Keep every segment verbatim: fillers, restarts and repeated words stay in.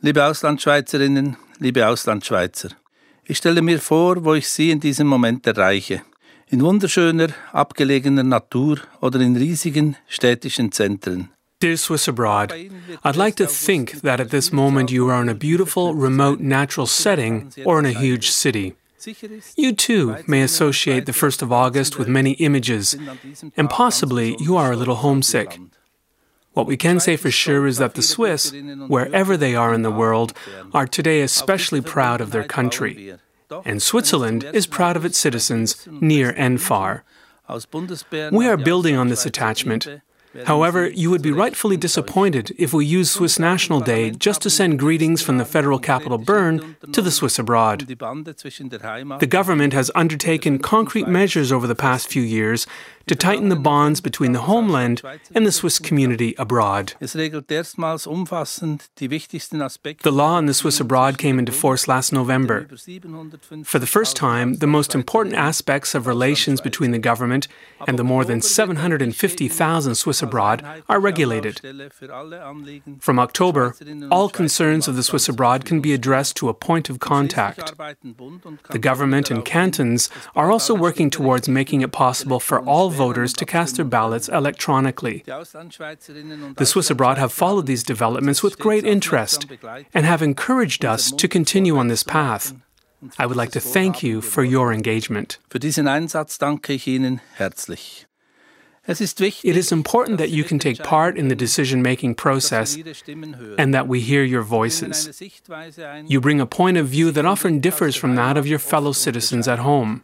Liebe Auslandschweizerinnen, liebe Auslandschweizer, ich stelle mir vor, wo ich Sie in diesem Moment erreiche. In wunderschöner, abgelegener Natur oder in riesigen städtischen Zentren. Dear Swiss Abroad, I'd like to think that at this moment you are in a beautiful, remote, natural setting or in a huge city. You too may associate the first of August with many images, and possibly you are a little homesick. What we can say for sure is that the Swiss, wherever they are in the world, are today especially proud of their country. And Switzerland is proud of its citizens, near and far. We are building on this attachment. However, you would be rightfully disappointed if we use Swiss National Day just to send greetings from the federal capital Bern to the Swiss abroad. The government has undertaken concrete measures over the past few years to tighten the bonds between the homeland and the Swiss community abroad. The law in the Swiss abroad came into force last November. For the first time, the most important aspects of relations between the government and the more than seven hundred fifty thousand Swiss abroad are regulated. From October, all concerns of the Swiss abroad can be addressed to a point of contact. The government and cantons are also working towards making it possible for all voters to cast their ballots electronically. The Swiss abroad have followed these developments with great interest and have encouraged us to continue on this path. I would like to thank you for your engagement. Für diesen Einsatz danke ich Ihnen herzlich. It is important that you can take part in the decision-making process and that we hear your voices. You bring a point of view that often differs from that of your fellow citizens at home.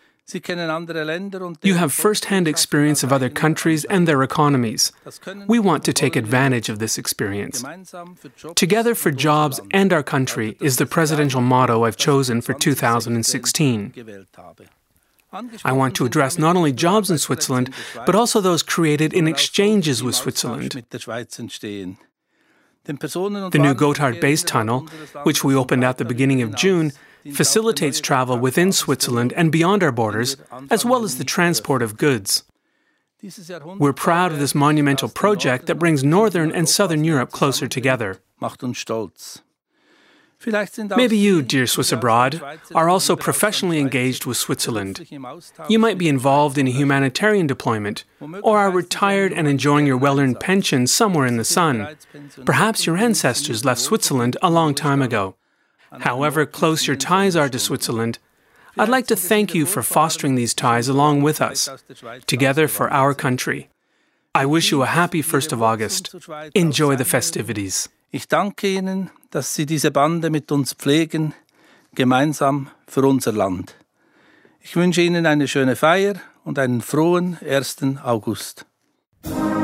You have first-hand experience of other countries and their economies. We want to take advantage of this experience. Together for Jobs and Our Country is the presidential motto I've chosen for two thousand sixteen. I want to address not only jobs in Switzerland, but also those created in exchanges with Switzerland. The new Gotthard Base Tunnel, which we opened at the beginning of June, facilitates travel within Switzerland and beyond our borders, as well as the transport of goods. We're proud of this monumental project that brings Northern and Southern Europe closer together. Maybe you, dear Swiss abroad, are also professionally engaged with Switzerland. You might be involved in a humanitarian deployment, or are retired and enjoying your well-earned pension somewhere in the sun. Perhaps your ancestors left Switzerland a long time ago. However close your ties are to Switzerland, I'd like to thank you for fostering these ties along with us, together for our country. I wish you a happy first of August. Enjoy the festivities. Ich danke Ihnen, dass Sie diese Bande mit uns pflegen, gemeinsam für unser Land. Ich wünsche Ihnen eine schöne Feier und einen frohen ersten August.